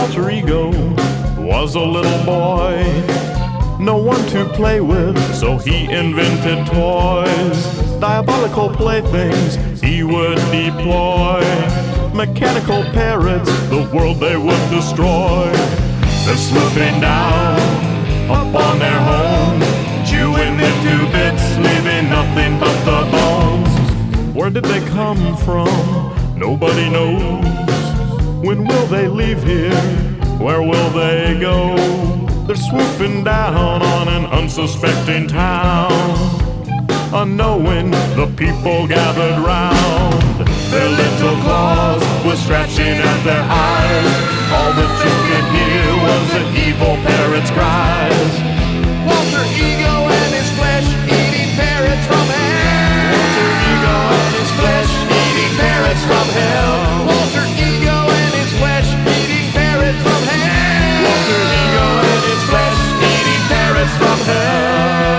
alter ego was a little boy. No one to play with, so he invented toys. Diabolical playthings he would deploy. Mechanical parrots, the world they would destroy. They're swooping down upon their home, chewing them to bits, leaving nothing but the bones. Where did they come from? Nobody knows. When will they leave here? Where will they go? They're swooping down on an unsuspecting town. Unknowing, the people gathered round. Their little claws were scratching at their eyes. All that you could hear was the evil parrot's cries. Walter Ego and his flesh-eating parrots from hell. Walter Ego and his flesh-eating parrots from hell. Walter Ego and his flesh-eating parrots from hell. Walter Ego and his flesh-eating parrots from hell.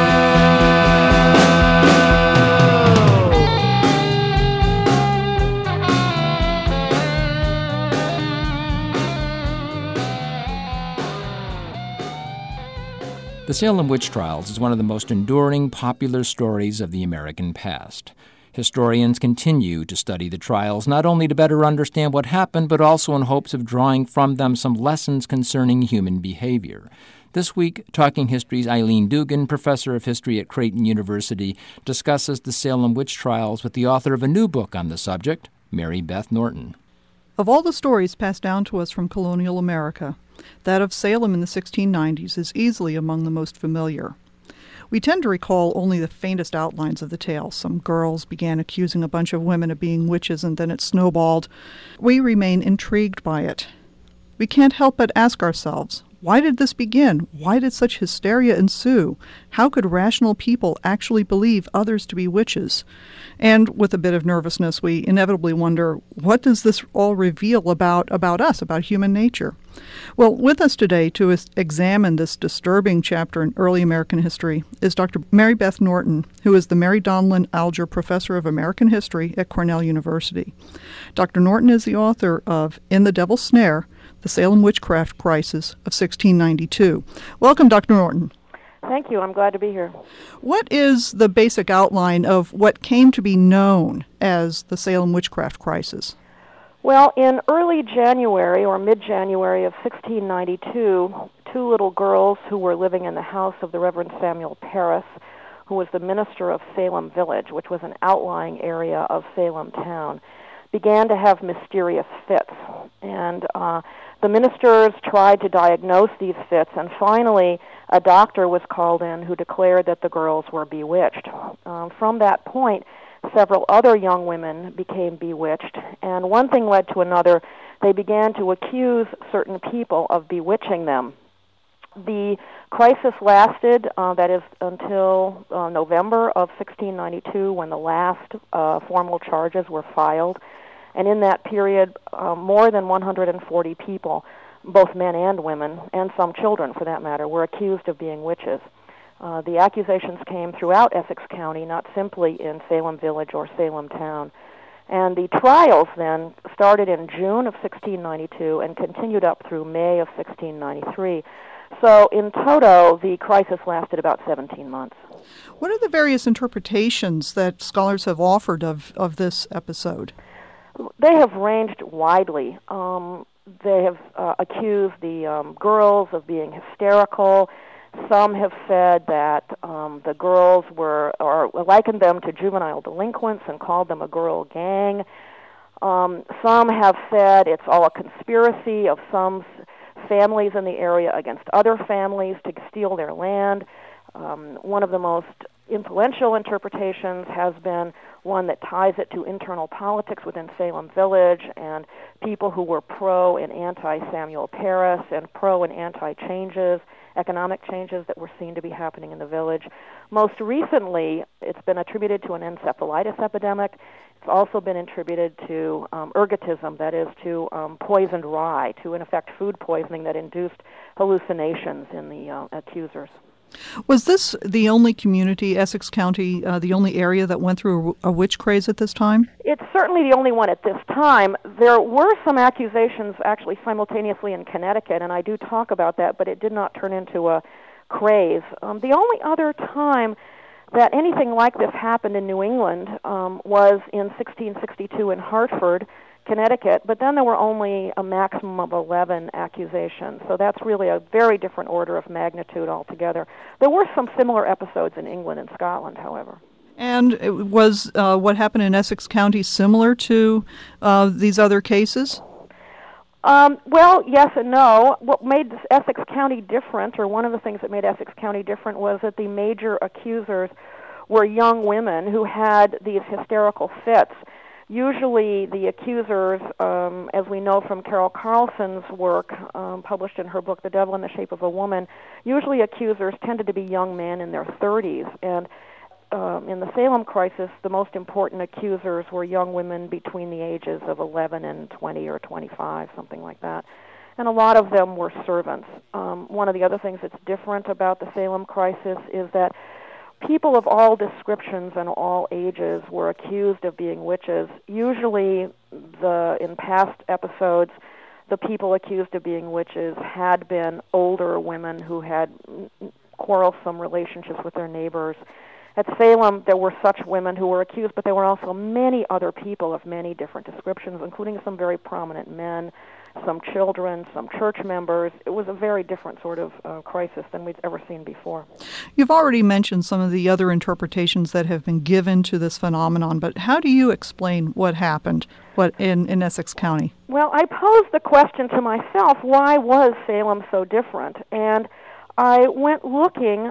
The Salem Witch Trials is one of the most enduring popular stories of the American past. Historians continue to study the trials not only to better understand what happened, but also in hopes of drawing from them some lessons concerning human behavior. This week, Talking History's Eileen Dugan, professor of history at Creighton University, discusses the Salem Witch Trials with the author of a new book on the subject, Mary Beth Norton. Of all the stories passed down to us from colonial America, that of Salem in the 1690s is easily among the most familiar. We tend to recall only the faintest outlines of the tale. Some girls began accusing a bunch of women of being witches, and then it snowballed. We remain intrigued by it. We can't help but ask ourselves, why did this begin? Why did such hysteria ensue? How could rational people actually believe others to be witches? And with a bit of nervousness, we inevitably wonder, what does this all reveal about us, about human nature? Well, with us today to examine this disturbing chapter in early American history is Dr. Mary Beth Norton, who is the Mary Donlin Alger Professor of American History at Cornell University. Dr. Norton is the author of In the Devil's Snare, The Salem Witchcraft Crisis of 1692. Welcome, Dr. Norton. Thank you. I'm glad to be here. What is the basic outline of what came to be known as the Salem Witchcraft Crisis? Well, in early January or mid-January of 1692, two little girls who were living in the house of the Reverend Samuel Parris, who was the minister of Salem Village, which was an outlying area of Salem town, began to have mysterious fits. And the ministers tried to diagnose these fits, and finally a doctor was called in who declared that the girls were bewitched. From that point, several other young women became bewitched, and one thing led to another. They began to accuse certain people of bewitching them. The crisis lasted, that is, until November of 1692, when the last formal charges were filed. And in that period, more than 140 people, both men and women, and some children for that matter, were accused of being witches. The accusations came throughout Essex County, not simply in Salem Village or Salem Town. And the trials then started in June of 1692 and continued up through May of 1693. So in toto, the crisis lasted about 17 months. What are the various interpretations that scholars have offered of this episode? They have ranged widely. They have accused the girls of being hysterical. Some have said that the girls or likened them to juvenile delinquents and called them a girl gang. Some have said it's all a conspiracy of some families in the area against other families to steal their land. One of the most influential interpretations has been one that ties it to internal politics within Salem Village and people who were pro and anti-Samuel Parris and pro and anti-changes, economic changes that were seen to be happening in the village. Most recently, it's been attributed to an encephalitis epidemic. It's also been attributed to ergotism, that is, to poisoned rye, to, in effect, food poisoning that induced hallucinations in the accusers. Was this the only community, Essex County, the only area that went through a witch craze at this time? It's certainly the only one at this time. There were some accusations actually simultaneously in Connecticut, and I do talk about that, but it did not turn into a craze. The only other time that anything like this happened in New England was in 1662 in Hartford, Connecticut, but then there were only a maximum of 11 accusations. So that's really a very different order of magnitude altogether. There were some similar episodes in England and Scotland, however. And was what happened in Essex County similar to these other cases? Well, yes and no. What made Essex County different, or one of the things that made Essex County different, was that the major accusers were young women who had these hysterical fits. Usually the accusers, as we know from Carol Carlson's work, published in her book, The Devil in the Shape of a Woman, usually accusers tended to be young men in their 30s. And in the Salem crisis, the most important accusers were young women between the ages of 11 and 20 or 25, something like that. And a lot of them were servants. One of the other things that's different about the Salem crisis is that people of all descriptions and all ages were accused of being witches. Usually, in past episodes, the people accused of being witches had been older women who had quarrelsome relationships with their neighbors. At Salem, there were such women who were accused, but there were also many other people of many different descriptions, including some very prominent men, some children, some church members. It was a very different sort of crisis than we'd ever seen before. You've already mentioned some of the other interpretations that have been given to this phenomenon, but how do you explain what happened in Essex County? Well, I posed the question to myself, why was Salem so different? And I went looking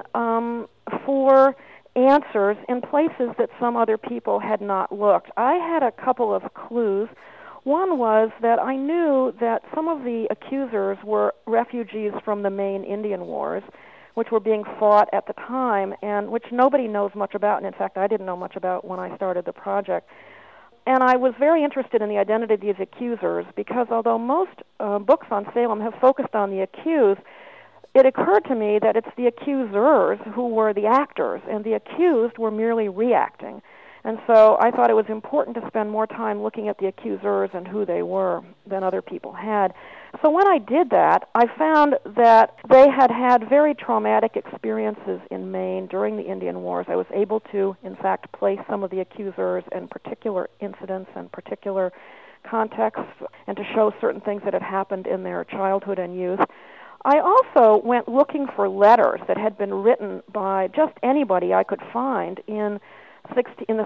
for answers in places that some other people had not looked. I had a couple of clues. One was that I knew that some of the accusers were refugees from the Maine Indian Wars, which were being fought at the time and which nobody knows much about, and in fact I didn't know much about when I started the project. And I was very interested in the identity of these accusers because although most books on Salem have focused on the accused, it occurred to me that it's the accusers who were the actors, and the accused were merely reacting. And so I thought it was important to spend more time looking at the accusers and who they were than other people had. So when I did that, I found that they had had very traumatic experiences in Maine during the Indian Wars. I was able to, in fact, place some of the accusers in particular incidents and particular contexts and to show certain things that had happened in their childhood and youth. I also went looking for letters that had been written by just anybody I could find in the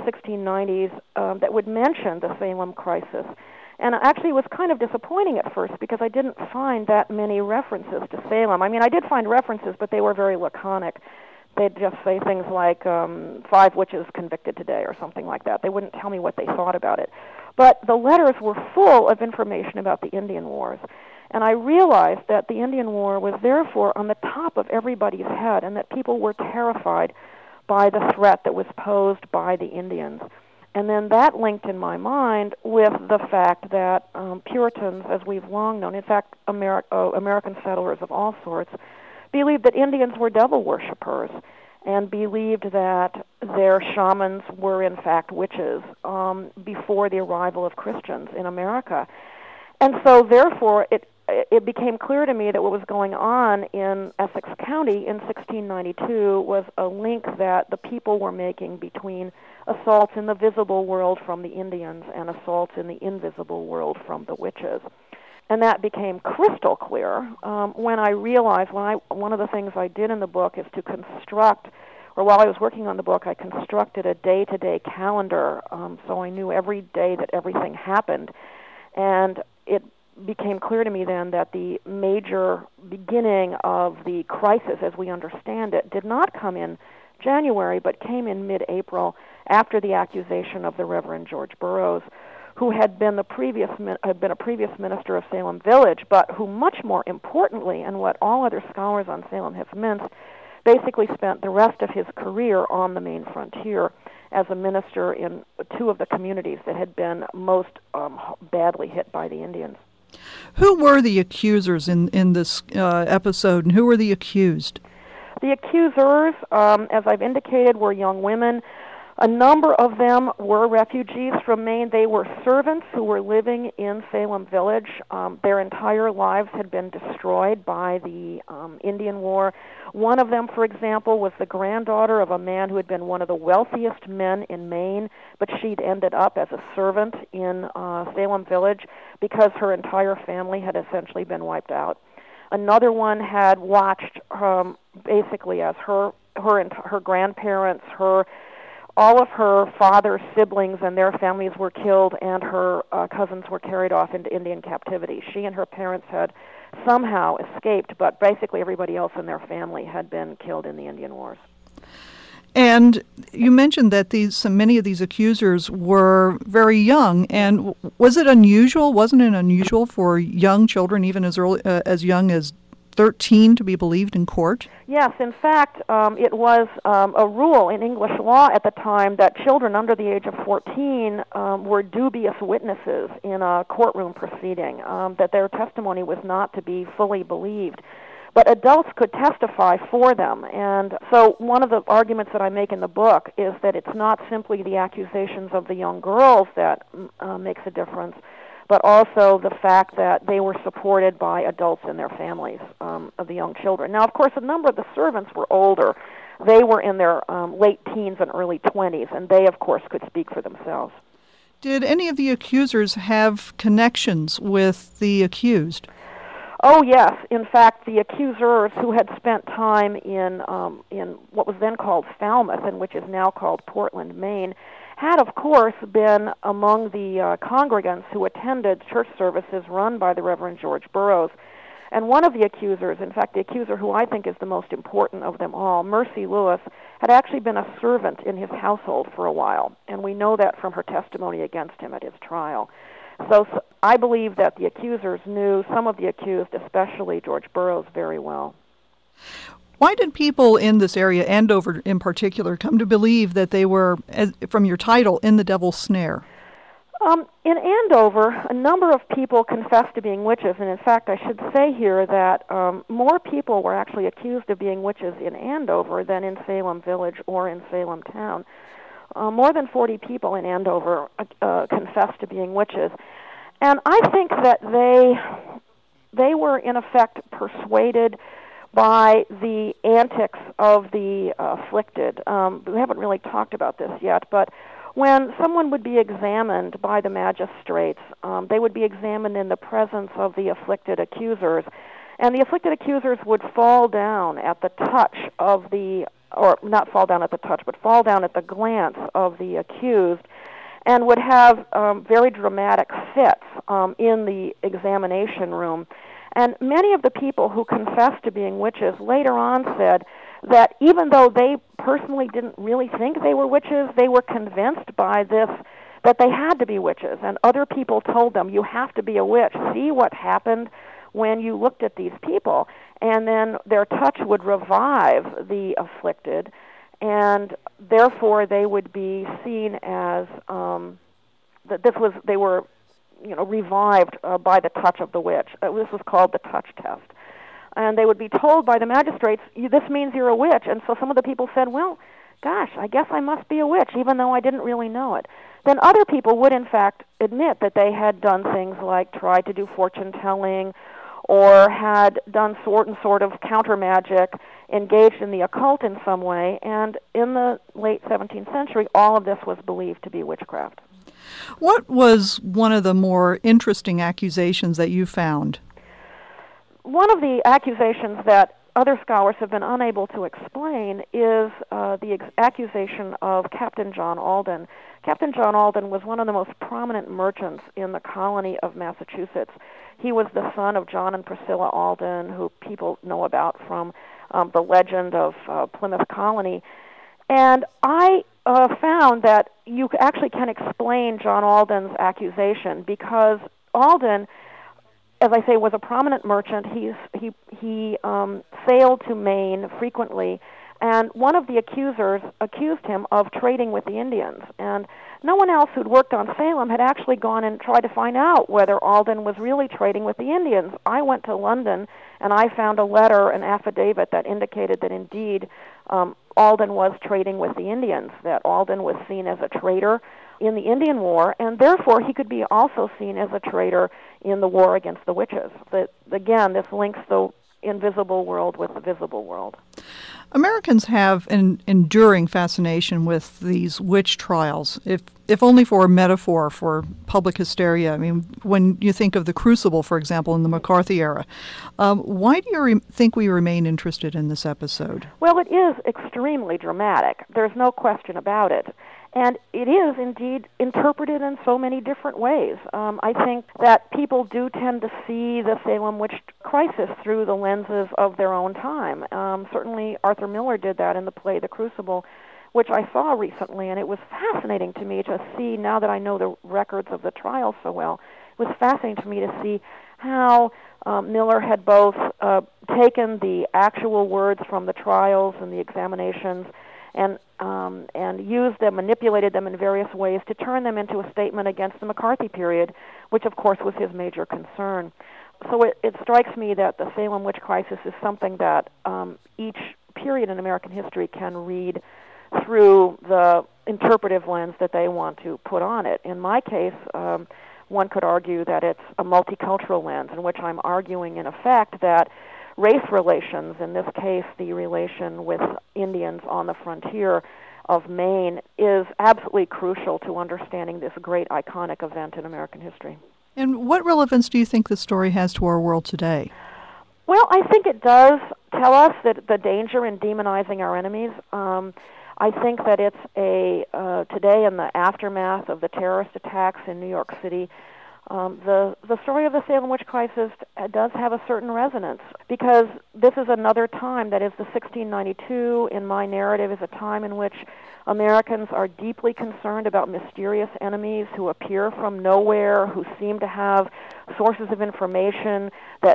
1690s that would mention the Salem crisis. And actually it was kind of disappointing at first because I didn't find that many references to Salem. I mean, I did find references, but they were very laconic. They'd just say things like 5 witches convicted today or something like that. They wouldn't tell me what they thought about it. But the letters were full of information about the Indian Wars. And I realized that the Indian War was therefore on the top of everybody's head and that people were terrified by the threat that was posed by the Indians. And then that linked in my mind with the fact that Puritans, as we've long known, in fact American settlers of all sorts, believed that Indians were devil worshippers and believed that their shamans were in fact witches before the arrival of Christians in America. And so therefore it became clear to me that what was going on in Essex County in 1692 was a link that the people were making between assaults in the visible world from the Indians and assaults in the invisible world from the witches. And that became crystal clear when I realized, one of the things I did in the book is to construct, or while I was working on the book, I constructed a day-to-day calendar, so I knew every day that everything happened. And it became clear to me then that the major beginning of the crisis, as we understand it, did not come in January, but came in mid-April after the accusation of the Reverend George Burroughs, who had been a previous minister of Salem Village, but who much more importantly, and what all other scholars on Salem have meant, basically spent the rest of his career on the Maine frontier as a minister in 2 of the communities that had been most badly hit by the Indians. Who were the accusers in this episode, and who were the accused? The accusers, as I've indicated, were young women. A number of them were refugees from Maine. They were servants who were living in Salem Village. Their entire lives had been destroyed by the Indian War. One of them, for example, was the granddaughter of a man who had been one of the wealthiest men in Maine, but she'd ended up as a servant in Salem Village because her entire family had essentially been wiped out. Another one had watched basically as her grandparents, all of her father's siblings and their families were killed, and her cousins were carried off into Indian captivity. She and her parents had somehow escaped, but basically everybody else in their family had been killed in the Indian Wars. And you mentioned that many of these accusers were very young, and wasn't it unusual for young children, even as young as 13, to be believed in court? Yes, in fact, it was a rule in English law at the time that children under the age of 14 were dubious witnesses in a courtroom proceeding, that their testimony was not to be fully believed. But adults could testify for them. And so one of the arguments that I make in the book is that it's not simply the accusations of the young girls that makes a difference, but also the fact that they were supported by adults in their families of the young children. Now, of course, a number of the servants were older. They were in their late teens and early 20s, and they, of course, could speak for themselves. Did any of the accusers have connections with the accused? Oh, yes. In fact, the accusers who had spent time in what was then called Falmouth and which is now called Portland, Maine, had, of course, been among the congregants who attended church services run by the Reverend George Burroughs. And one of the accusers, in fact, the accuser who I think is the most important of them all, Mercy Lewis, had actually been a servant in his household for a while, and we know that from her testimony against him at his trial. So I believe that the accusers knew some of the accused, especially George Burroughs, very well. Why did people in this area, Andover in particular, come to believe that they were, from your title, in the devil's snare? In Andover, a number of people confessed to being witches, and in fact, I should say here that more people were actually accused of being witches in Andover than in Salem Village or in Salem Town. More than 40 people in Andover confessed to being witches. And I think that they were, in effect, persuaded by the antics of the afflicted. We haven't really talked about this yet, but when someone would be examined by the magistrates, they would be examined in the presence of the afflicted accusers, and the afflicted accusers would fall down at the touch of the, or not fall down at the touch, but fall down at the glance of the accused, and would have very dramatic fits in the examination room. And many of the people who confessed to being witches later on said that even though they personally didn't really think they were witches, they were convinced by this that they had to be witches. And other people told them, you have to be a witch. See what happened when you looked at these people. And then their touch would revive the afflicted, and therefore they would be seen as they were revived by the touch of the witch. This was called the touch test. And they would be told by the magistrates, this means you're a witch. And so some of the people said, well, gosh, I guess I must be a witch, even though I didn't really know it. Then other people would, in fact, admit that they had done things like tried to do fortune-telling or had done sort of counter magic, engaged in the occult in some way. And in the late 17th century, all of this was believed to be witchcraft. What was one of the more interesting accusations that you found? One of the accusations that other scholars have been unable to explain is the accusation of Captain John Alden. Captain John Alden was one of the most prominent merchants in the colony of Massachusetts. He was the son of John and Priscilla Alden, who people know about from the legend of Plymouth Colony. And I found that you actually can explain John Alden's accusation because Alden, as I say, was a prominent merchant. He sailed to Maine frequently, and one of the accusers accused him of trading with the Indians. And no one else who'd worked on Salem had actually gone and tried to find out whether Alden was really trading with the Indians. I went to London, and I found a letter, an affidavit, that indicated that indeed Alden was trading with the Indians, that Alden was seen as a traitor in the Indian War, and therefore he could be also seen as a traitor in the war against the witches. That, again, this links the invisible world with the visible world. Americans have an enduring fascination with these witch trials, if only for a metaphor for public hysteria. I mean, when you think of the Crucible, for example, in the McCarthy era, why do you think we remain interested in this episode? Well, it is extremely dramatic. There's no question about it. And it is indeed interpreted in so many different ways. I think that people do tend to see the Salem witch crisis through the lenses of their own time. Certainly Arthur Miller did that in the play The Crucible, which I saw recently, and it was fascinating to me to see, now that I know the records of the trial so well, it was fascinating to me to see how Miller had both taken the actual words from the trials and the examinations and used them, manipulated them in various ways to turn them into a statement against the McCarthy period, which of course was his major concern. So it strikes me that the Salem witch crisis is something that each period in American history can read through the interpretive lens that they want to put on it. In my case, one could argue that it's a multicultural lens in which I'm arguing, in effect, that race relations, in this case the relation with Indians on the frontier of Maine, is absolutely crucial to understanding this great iconic event in American history. And what relevance do you think this story has to our world today? Well, I think it does tell us that the danger in demonizing our enemies. I think that it's today, in the aftermath of the terrorist attacks in New York City, the story of the Salem witch crisis does have a certain resonance, because this is another time, that is, the 1692 in my narrative is a time in which Americans are deeply concerned about mysterious enemies who appear from nowhere, who seem to have sources of information that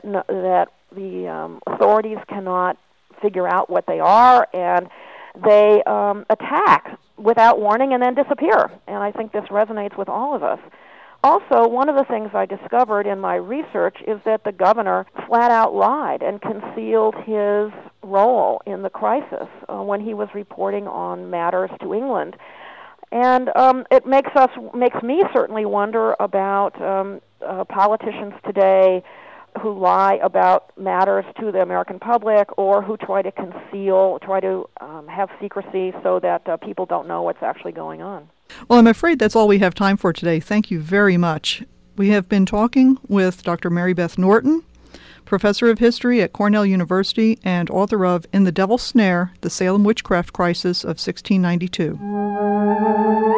the authorities cannot figure out what they are, and they attack without warning and then disappear. And I think this resonates with all of us. Also, one of the things I discovered in my research is that the governor flat out lied and concealed his role in the crisis when he was reporting on matters to England. And it makes me certainly wonder about politicians today who lie about matters to the American public, or who try to conceal, have secrecy so that people don't know what's actually going on. Well, I'm afraid that's all we have time for today. Thank you very much. We have been talking with Dr. Mary Beth Norton, professor of history at Cornell University and author of In the Devil's Snare, The Salem Witchcraft Crisis of 1692.